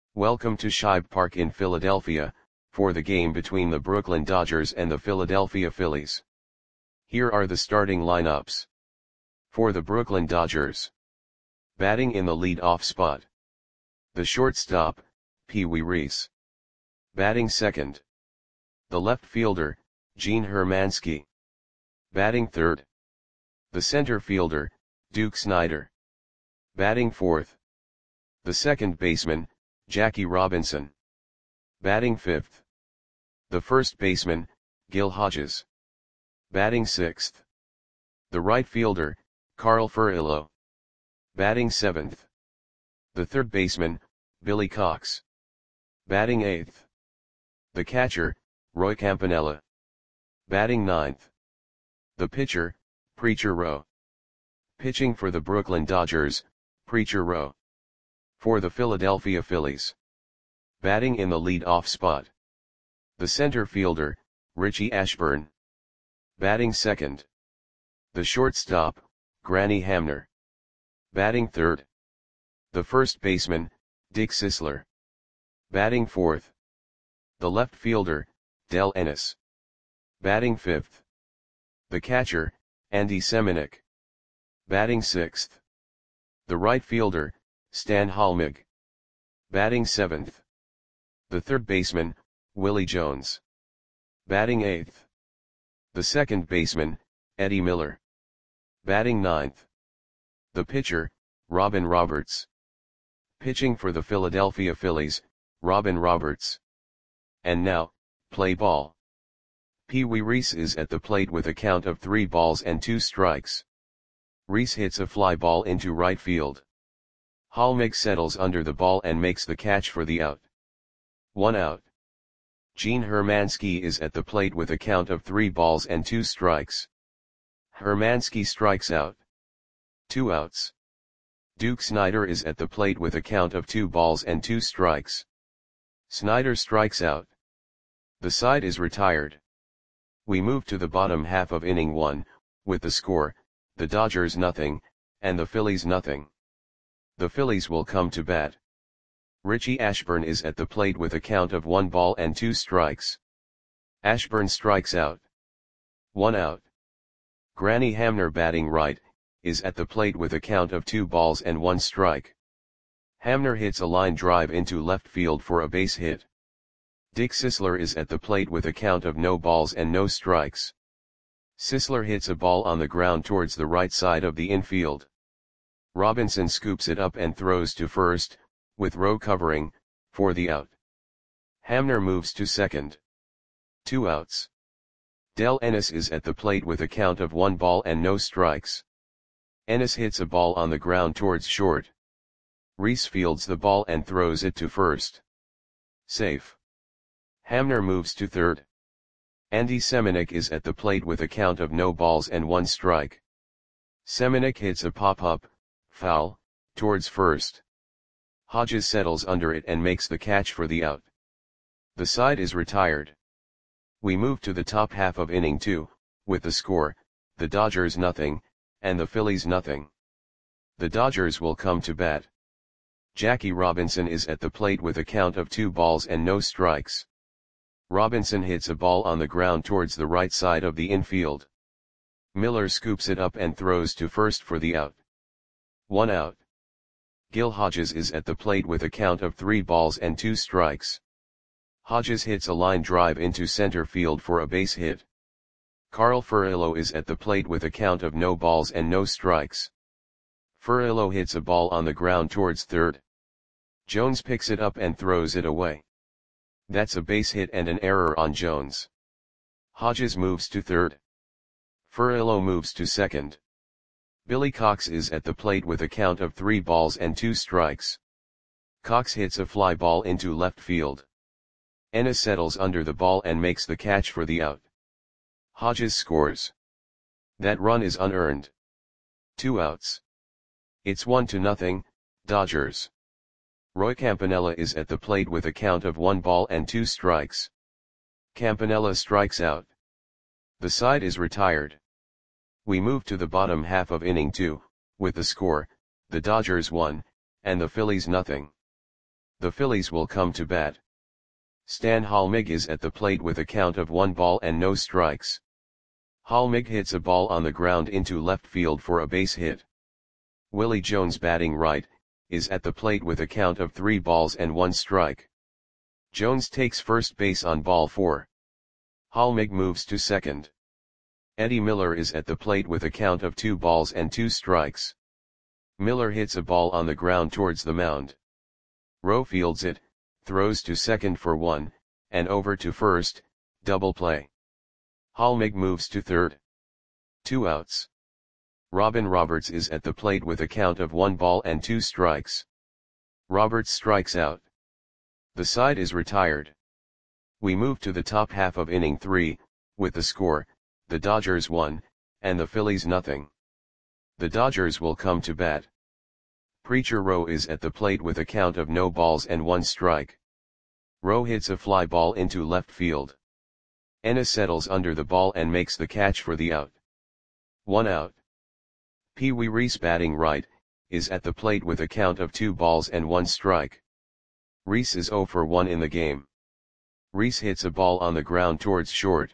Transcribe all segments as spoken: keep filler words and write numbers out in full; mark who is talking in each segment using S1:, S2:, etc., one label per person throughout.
S1: Welcome to Shibe Park in Philadelphia, for the game between the Brooklyn Dodgers and the Philadelphia Phillies. Here are the starting lineups. For the Brooklyn Dodgers. Batting in the lead-off spot. The shortstop, Pee Wee Reese. Batting second. The left fielder, Gene Hermansky. Batting third. The center fielder, Duke Snider. Batting fourth. The second baseman, Jackie Robinson. Batting fifth. The first baseman, Gil Hodges. Batting sixth. The right fielder, Carl Furillo. Batting seventh. The third baseman, Billy Cox. Batting eighth. The catcher, Roy Campanella. Batting ninth. The pitcher, Preacher Rowe. Pitching for the Brooklyn Dodgers, Preacher Rowe. For the Philadelphia Phillies. Batting in the lead-off spot. The center fielder, Richie Ashburn. Batting second. The shortstop, Granny Hamner. Batting third. The first baseman, Dick Sisler. Batting fourth. The left fielder, Del Ennis. Batting fifth. The catcher, Andy Semenuk. Batting sixth. The right fielder, Stan Halmig. Batting seventh. The third baseman, Willie Jones. Batting eighth. The second baseman, Eddie Miller. Batting ninth. The pitcher, Robin Roberts. Pitching for the Philadelphia Phillies, Robin Roberts. And now, play ball. Pee Wee Reese is at the plate with a count of three balls and two strikes. Reese hits a fly ball into right field. Halmig settles under the ball and makes the catch for the out. One out. Gene Hermansky is at the plate with a count of three balls and two strikes. Hermansky strikes out. Two outs. Duke Snider is at the plate with a count of two balls and two strikes. Snider strikes out. The side is retired. We move to the bottom half of inning one, with the score, the Dodgers nothing, and the Phillies nothing. The Phillies will come to bat. Richie Ashburn is at the plate with a count of one ball and two strikes. Ashburn strikes out. One out. Granny Hamner, batting right, is at the plate with a count of two balls and one strike. Hamner hits a line drive into left field for a base hit. Dick Sisler is at the plate with a count of no balls and no strikes. Sisler hits a ball on the ground towards the right side of the infield. Robinson scoops it up and throws to first, with Rowe covering, for the out. Hamner moves to second. Two outs. Del Ennis is at the plate with a count of one ball and no strikes. Ennis hits a ball on the ground towards short. Reese fields the ball and throws it to first. Safe. Hamner moves to third. Andy Semenuk is at the plate with a count of no balls and one strike. Semenuk hits a pop-up, foul, towards first. Hodges settles under it and makes the catch for the out. The side is retired. We move to the top half of inning two, with the score, the Dodgers nothing, and the Phillies nothing. The Dodgers will come to bat. Jackie Robinson is at the plate with a count of two balls and no strikes. Robinson hits a ball on the ground towards the right side of the infield. Miller scoops it up and throws to first for the out. One out. Gil Hodges is at the plate with a count of three balls and two strikes. Hodges hits a line drive into center field for a base hit. Carl Furillo is at the plate with a count of no balls and no strikes. Furillo hits a ball on the ground towards third. Jones picks it up and throws it away. That's a base hit and an error on Jones. Hodges moves to third. Furillo moves to second. Billy Cox is at the plate with a count of three balls and two strikes. Cox hits a fly ball into left field. Ennis settles under the ball and makes the catch for the out. Hodges scores. That run is unearned. Two outs. It's one to nothing, Dodgers. Roy Campanella is at the plate with a count of one ball and two strikes. Campanella strikes out. The side is retired. We move to the bottom half of inning two, with the score, the Dodgers one, and the Phillies nothing. The Phillies will come to bat. Stan Halmig is at the plate with a count of one ball and no strikes. Halmig hits a ball on the ground into left field for a base hit. Willie Jones, batting right, is at the plate with a count of three balls and one strike. Jones takes first base on ball four. Halmig moves to second. Eddie Miller is at the plate with a count of two balls and two strikes. Miller hits a ball on the ground towards the mound. Rowe fields it, throws to second for one, and over to first, double play. Halmig moves to third. Two outs. Robin Roberts is at the plate with a count of one ball and two strikes. Roberts strikes out. The side is retired. We move to the top half of inning three, with the score, the Dodgers one, and the Phillies nothing. The Dodgers will come to bat. Preacher Rowe is at the plate with a count of no balls and one strike. Rowe hits a fly ball into left field. Ennis settles under the ball and makes the catch for the out. One out. Pee Wee Reese, batting right, is at the plate with a count of two balls and one strike. Reese is oh for one in the game. Reese hits a ball on the ground towards short.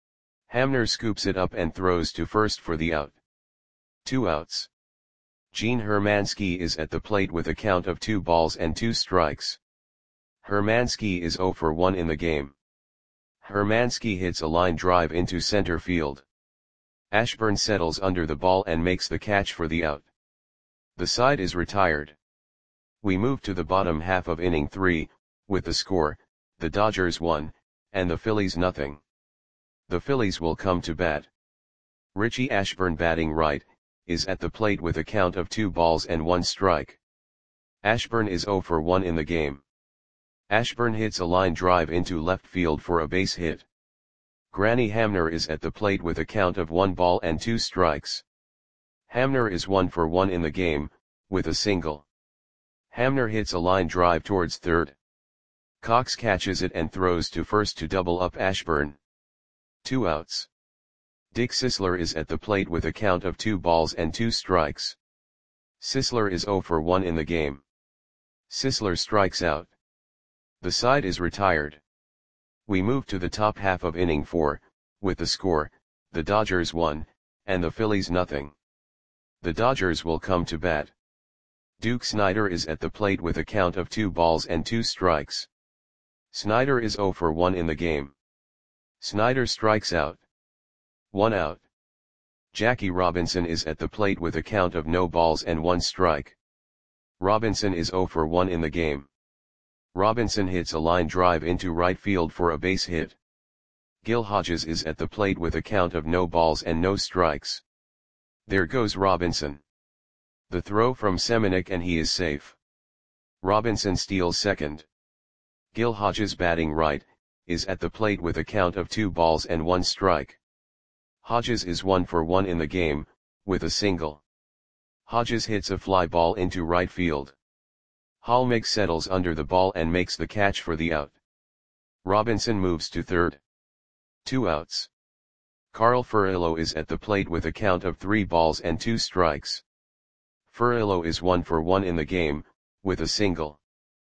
S1: Hamner scoops it up and throws to first for the out. Two outs. Gene Hermansky is at the plate with a count of two balls and two strikes. Hermansky is oh for one in the game. Hermansky hits a line drive into center field. Ashburn settles under the ball and makes the catch for the out. The side is retired. We move to the bottom half of inning three, with the score, the Dodgers one, and the Phillies nothing. The Phillies will come to bat. Richie Ashburn, batting right, is at the plate with a count of two balls and one strike. Ashburn is oh for one in the game. Ashburn hits a line drive into left field for a base hit. Granny Hamner is at the plate with a count of one ball and two strikes. Hamner is one for one in the game, with a single. Hamner hits a line drive towards third. Cox catches it and throws to first to double up Ashburn. Two outs. Dick Sisler is at the plate with a count of two balls and two strikes. Sisler is oh for one in the game. Sisler strikes out. The side is retired. We move to the top half of inning four, with the score, the Dodgers one, and the Phillies nothing. The Dodgers will come to bat. Duke Snider is at the plate with a count of two balls and two strikes. Snider is oh for one in the game. Snider strikes out. One out. Jackie Robinson is at the plate with a count of no balls and one strike. Robinson is oh for one in the game. Robinson hits a line drive into right field for a base hit. Gil Hodges is at the plate with a count of no balls and no strikes. There goes Robinson. The throw from Semenuk and he is safe. Robinson steals second. Gil Hodges, batting right, is at the plate with a count of two balls and one strike. Hodges is one for one in the game, with a single. Hodges hits a fly ball into right field. Halmig settles under the ball and makes the catch for the out. Robinson moves to third. Two outs. Carl Furillo is at the plate with a count of three balls and two strikes. Furillo is one for one in the game, with a single.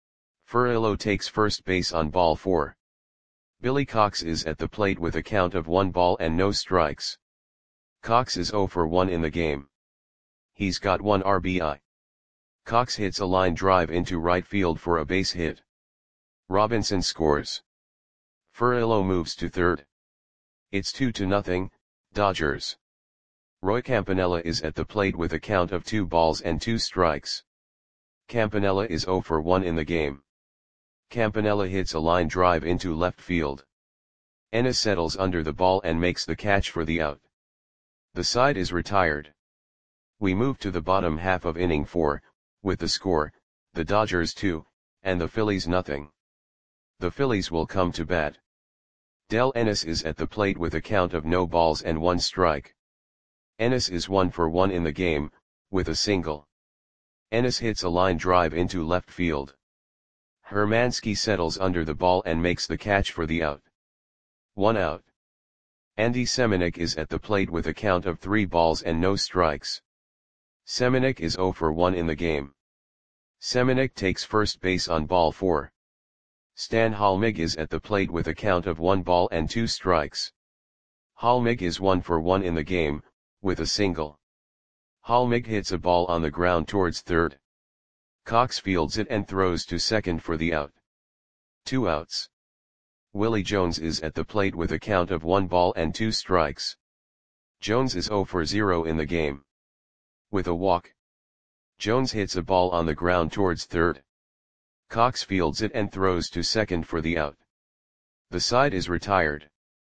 S1: Furillo takes first base on ball four. Billy Cox is at the plate with a count of one ball and no strikes. Cox is oh for one in the game. He's got one R B I. Cox hits a line drive into right field for a base hit. Robinson scores. Furillo moves to third. It's two to nothing, Dodgers. Roy Campanella is at the plate with a count of two balls and two strikes. Campanella is oh for one in the game. Campanella hits a line drive into left field. Ennis settles under the ball and makes the catch for the out. The side is retired. We move to the bottom half of inning four, with the score, the Dodgers two, and the Phillies nothing. The Phillies will come to bat. Del Ennis is at the plate with a count of no balls and one strike. Ennis is one for one in the game, with a single. Ennis hits a line drive into left field. Hermansky settles under the ball and makes the catch for the out. One out. Andy Semenuk is at the plate with a count of three balls and no strikes. Semenuk is oh for one in the game. Semenuk takes first base on ball four. Stan Halmig is at the plate with a count of one ball and two strikes. Halmig is one for one in the game, with a single. Halmig hits a ball on the ground towards third. Cox fields it and throws to second for the out. Two outs. Willie Jones is at the plate with a count of one ball and two strikes. Jones is zero for zero in the game. With a walk. Jones hits a ball on the ground towards third. Cox fields it and throws to second for the out. The side is retired.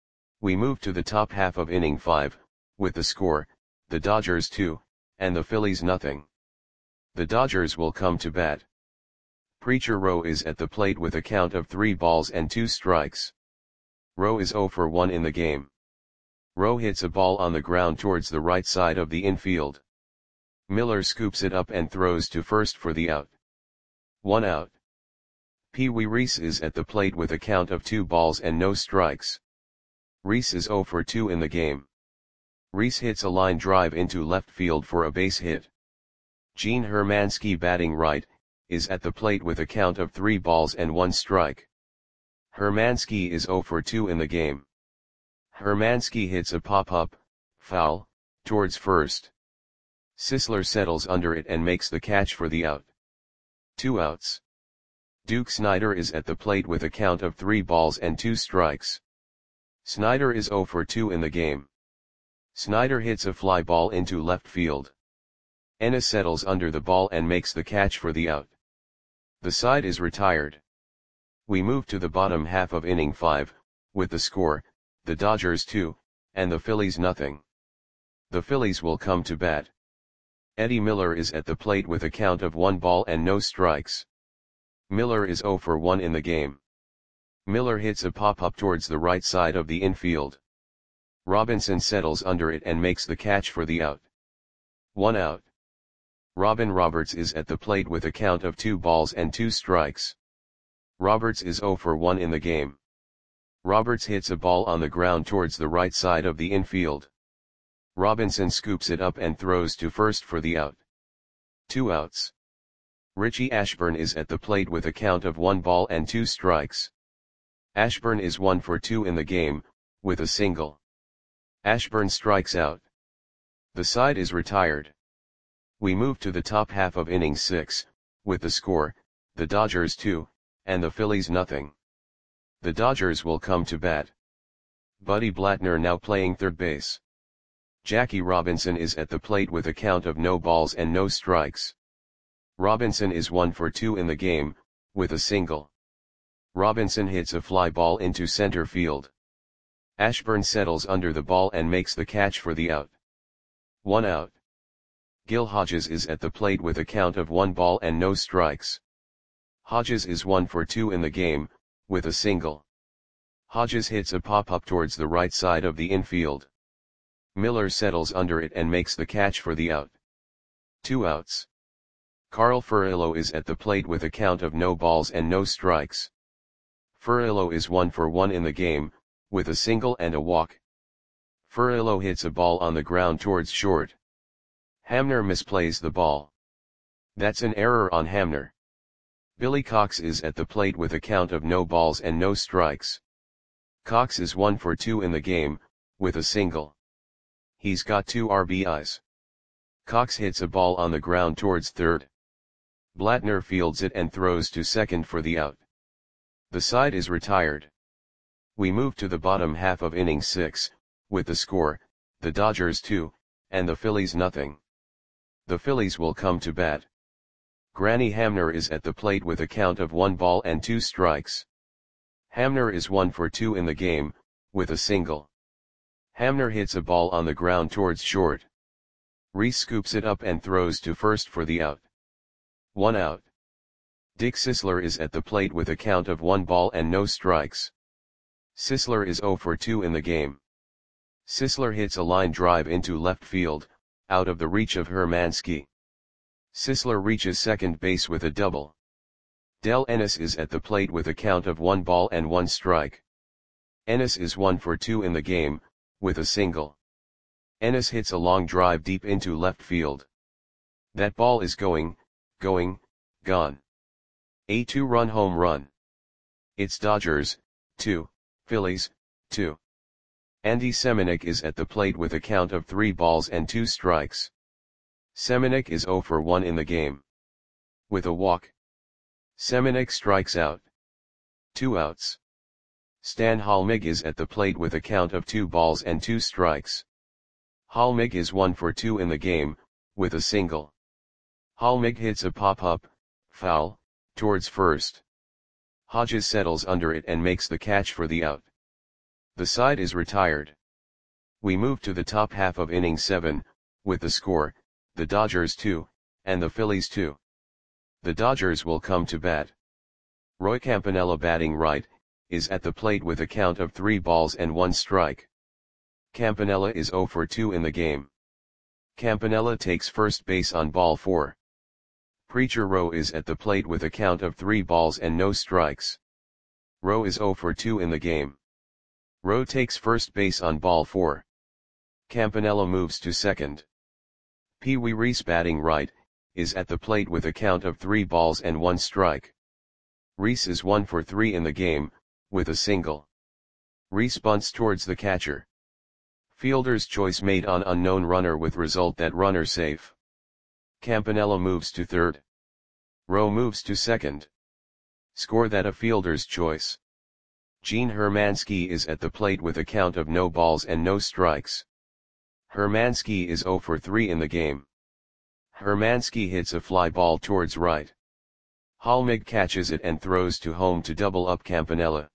S1: We move to the top half of inning five, with the score, the Dodgers two, and the Phillies nothing. The Dodgers will come to bat. Preacher Rowe is at the plate with a count of three balls and two strikes. Rowe is zero for one in the game. Rowe hits a ball on the ground towards the right side of the infield. Miller scoops it up and throws to first for the out. One out. Pee Wee Reese is at the plate with a count of two balls and no strikes. Reese is zero for two in the game. Reese hits a line drive into left field for a base hit. Gene Hermansky, batting right, is at the plate with a count of three balls and one strike. Hermansky is zero for two in the game. Hermansky hits a pop-up, foul, towards first. Sisler settles under it and makes the catch for the out. Two outs. Duke Snider is at the plate with a count of three balls and two strikes. Snider is zero for two in the game. Snider hits a fly ball into left field. Ennis settles under the ball and makes the catch for the out. The side is retired. We move to the bottom half of inning five, with the score, the Dodgers two, and the Phillies nothing. The Phillies will come to bat. Eddie Miller is at the plate with a count of one ball and no strikes. Miller is zero for one in the game. Miller hits a pop-up towards the right side of the infield. Robinson settles under it and makes the catch for the out. One out. Robin Roberts is at the plate with a count of two balls and two strikes. Roberts is zero for one in the game. Roberts hits a ball on the ground towards the right side of the infield. Robinson scoops it up and throws to first for the out. Two outs. Richie Ashburn is at the plate with a count of one ball and two strikes. Ashburn is one for two in the game, with a single. Ashburn strikes out. The side is retired. We move to the top half of inning six, with the score, the Dodgers two, and the Phillies nothing. The Dodgers will come to bat. Buddy Blattner now playing third base. Jackie Robinson is at the plate with a count of no balls and no strikes. Robinson is one for two in the game, with a single. Robinson hits a fly ball into center field. Ashburn settles under the ball and makes the catch for the out. One out. Gil Hodges is at the plate with a count of one ball and no strikes. Hodges is one for two in the game, with a single. Hodges hits a pop-up towards the right side of the infield. Miller settles under it and makes the catch for the out. Two outs. Carl Furillo is at the plate with a count of no balls and no strikes. Furillo is one for one in the game, with a single and a walk. Furillo hits a ball on the ground towards short. Hamner misplays the ball. That's an error on Hamner. Billy Cox is at the plate with a count of no balls and no strikes. Cox is one for two in the game, with a single. He's got two R B Is. Cox hits a ball on the ground towards third. Blattner fields it and throws to second for the out. The side is retired. We move to the bottom half of inning six, with the score, the Dodgers two, and the Phillies nothing. The Phillies will come to bat. Granny Hamner is at the plate with a count of one ball and two strikes. Hamner is one for two in the game, with a single. Hamner hits a ball on the ground towards short. Reese scoops it up and throws to first for the out. One out. Dick Sisler is at the plate with a count of one ball and no strikes. Sisler is zero for two in the game. Sisler hits a line drive into left field, out of the reach of Hermansky. Sisler reaches second base with a double. Del Ennis is at the plate with a count of one ball and one strike. Ennis is one for two in the game, with a single. Ennis hits a long drive deep into left field. That ball is going, going, gone. A two-run home run. It's Dodgers, two, Phillies, two. Andy Semenuk is at the plate with a count of three balls and two strikes. Semenuk is zero for one in the game. With a walk. Semenuk strikes out. Two outs. Stan Halmig is at the plate with a count of two balls and two strikes. Halmig is one for two in the game, with a single. Halmig hits a pop-up, foul, towards first. Hodges settles under it and makes the catch for the out. The side is retired. We move to the top half of inning seven, with the score, the Dodgers two, and the Phillies two. The Dodgers will come to bat. Roy Campanella, batting right, is at the plate with a count of three balls and one strike. Campanella is zero for two in the game. Campanella takes first base on ball four. Preacher Rowe is at the plate with a count of three balls and no strikes. Rowe is zero for two in the game. Rowe takes first base on ball four. Campanella moves to second. Pee Wee Reese, batting right, is at the plate with a count of three balls and one strike. Reese is one for three in the game, with a single. Reese bunts towards the catcher. Fielder's choice made on unknown runner with result that runner safe. Campanella moves to third. Rowe moves to second. Score that a fielder's choice. Gene Hermansky is at the plate with a count of no balls and no strikes. Hermansky is zero for three in the game. Hermansky hits a fly ball towards right. Halmig catches it and throws to home to double up Campanella.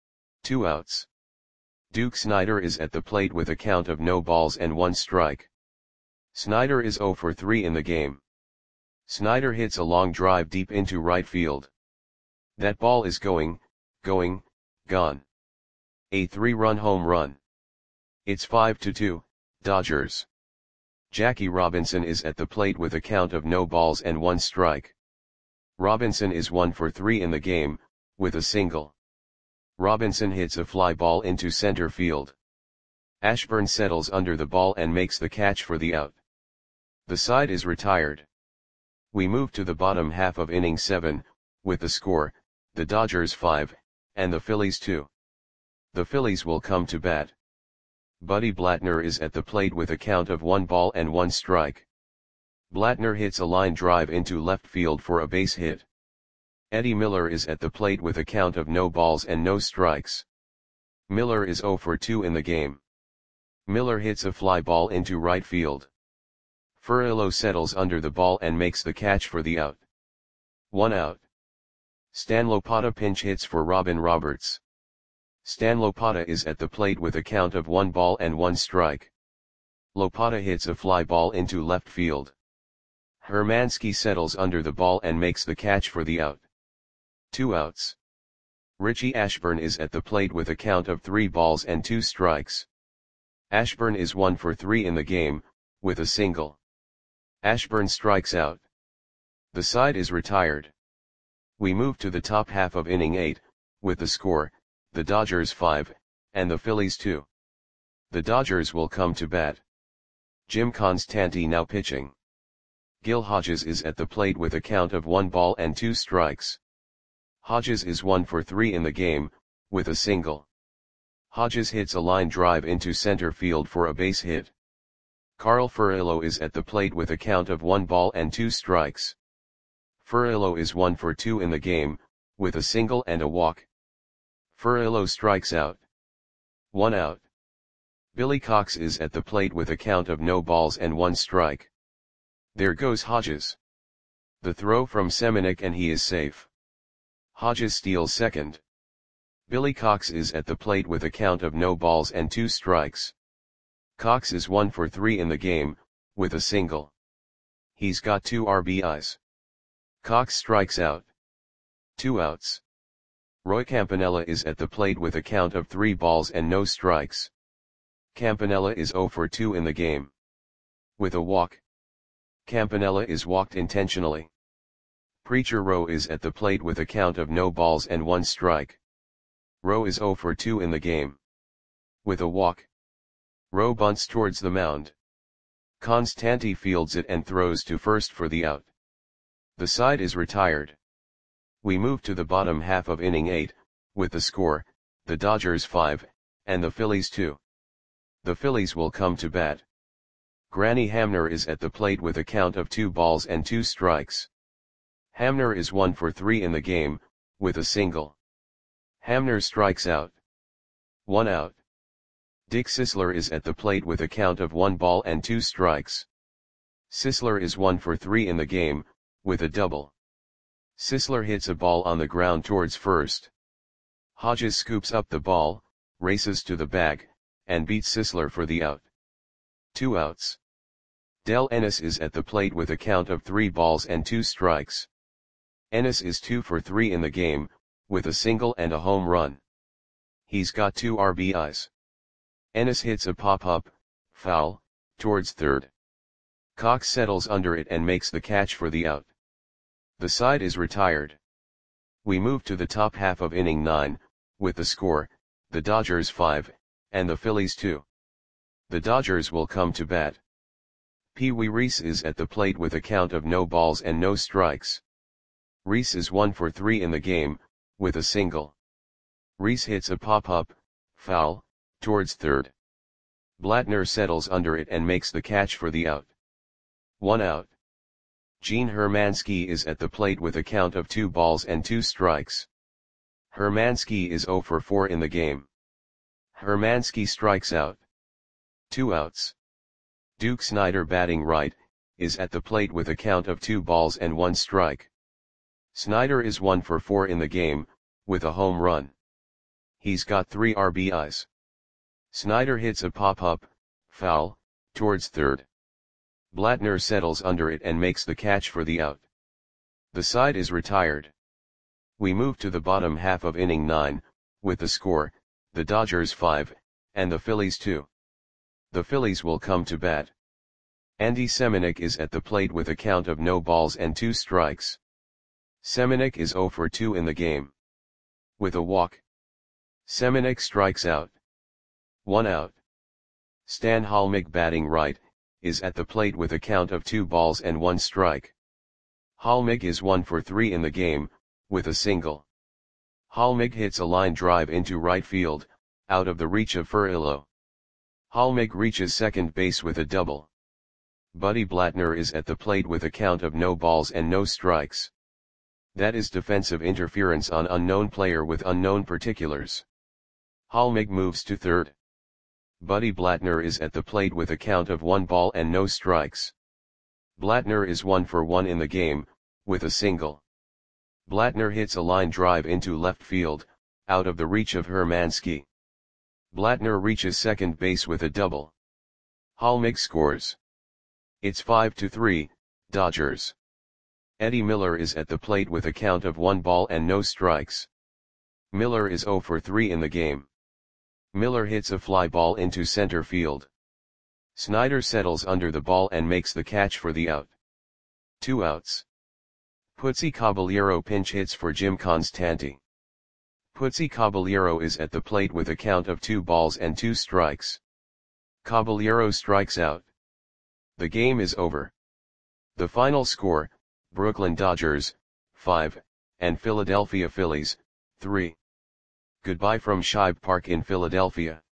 S1: Two outs. Duke Snider is at the plate with a count of no balls and one strike. Snider is zero for three in the game. Snider hits a long drive deep into right field. That ball is going, going, gone. A three-run home run. It's five to two, Dodgers. Jackie Robinson is at the plate with a count of no balls and one strike. Robinson is one for three in the game, with a single. Robinson hits a fly ball into center field. Ashburn settles under the ball and makes the catch for the out. The side is retired. We move to the bottom half of inning seven, with the score, the Dodgers five, and the Phillies two. The Phillies will come to bat. Buddy Blattner is at the plate with a count of one ball and one strike. Blattner hits a line drive into left field for a base hit. Eddie Miller is at the plate with a count of no balls and no strikes. Miller is zero for two in the game. Miller hits a fly ball into right field. Furillo settles under the ball and makes the catch for the out. One out. Stan Lopata pinch hits for Robin Roberts. Stan Lopata is at the plate with a count of one ball and one strike. Lopata hits a fly ball into left field. Hermansky settles under the ball and makes the catch for the out. Two outs. Richie Ashburn is at the plate with a count of three balls and two strikes. Ashburn is one for three in the game, with a single. Ashburn strikes out. The side is retired. We move to the top half of inning eight, with the score, the Dodgers five, and the Phillies two. The Dodgers will come to bat. Jim Constanti now pitching. Gil Hodges is at the plate with a count of one ball and two strikes. Hodges is one for three in the game, with a single. Hodges hits a line drive into center field for a base hit. Carl Furillo is at the plate with a count of one ball and two strikes. Furillo is one for two in the game, with a single and a walk. Furillo strikes out. One out. Billy Cox is at the plate with a count of no balls and one strike. There goes Hodges. The throw from Semenuk and he is safe. Hodges steals second. Billy Cox is at the plate with a count of no balls and two strikes. Cox is one for three in the game, with a single. He's got two R B Is. Cox strikes out. Two outs. Roy Campanella is at the plate with a count of three balls and no strikes. Campanella is zero for two in the game. With a walk. Campanella is walked intentionally. Preacher Rowe is at the plate with a count of no balls and one strike. Rowe is zero for two in the game. With a walk. Rowe bunts towards the mound. Constanti fields it and throws to first for the out. The side is retired. We move to the bottom half of inning eight, with the score, the Dodgers five, and the Phillies two. The Phillies will come to bat. Granny Hamner is at the plate with a count of two balls and two strikes. Hamner is one for three in the game, with a single. Hamner strikes out. One out. Dick Sisler is at the plate with a count of one ball and two strikes. Sisler is one for three in the game, with a double. Sisler hits a ball on the ground towards first. Hodges scoops up the ball, races to the bag, and beats Sisler for the out. Two outs. Del Ennis is at the plate with a count of three balls and two strikes. Ennis is two for three in the game, with a single and a home run. He's got two R B Is. Ennis hits a pop-up, foul, towards third. Cox settles under it and makes the catch for the out. The side is retired. We move to the top half of inning nine, with the score, the Dodgers five, and the Phillies two. The Dodgers will come to bat. Pee Wee Reese is at the plate with a count of no balls and no strikes. Reese is one for three in the game, with a single. Reese hits a pop-up, foul, towards third. Blattner settles under it and makes the catch for the out. One out. Gene Hermansky is at the plate with a count of two balls and two strikes. Hermansky is zero for four in the game. Hermansky strikes out. Two outs. Duke Snider, batting right, is at the plate with a count of two balls and one strike. Snider is one for four in the game, with a home run. He's got three R B Is. Snider hits a pop-up, foul, towards third. Blattner settles under it and makes the catch for the out. The side is retired. We move to the bottom half of inning nine, with the score, the Dodgers five, and the Phillies two. The Phillies will come to bat. Andy Semenuk is at the plate with a count of no balls and two strikes. Semenuk is zero for two in the game. With a walk. Semenuk strikes out. One out. Stan Halmig, batting right, is at the plate with a count of two balls and one strike. Halmig is one for three in the game, with a single. Halmig hits a line drive into right field, out of the reach of Furillo. Halmig reaches second base with a double. Buddy Blattner is at the plate with a count of no balls and no strikes. That is defensive interference on unknown player with unknown particulars. Halmig moves to third. Buddy Blattner is at the plate with a count of one ball and no strikes. Blattner is one for one in the game, with a single. Blattner hits a line drive into left field, out of the reach of Hermansky. Blattner reaches second base with a double. Halmig scores. It's five to three, Dodgers. Eddie Miller is at the plate with a count of one ball and no strikes. Miller is zero for three in the game. Miller hits a fly ball into center field. Snider settles under the ball and makes the catch for the out. Two outs. Putzi Caballero pinch hits for Jim Constanti. Putzi Caballero is at the plate with a count of two balls and two strikes. Caballero strikes out. The game is over. The final score, Brooklyn Dodgers, five, and Philadelphia Phillies, three. Goodbye from Shibe Park in Philadelphia.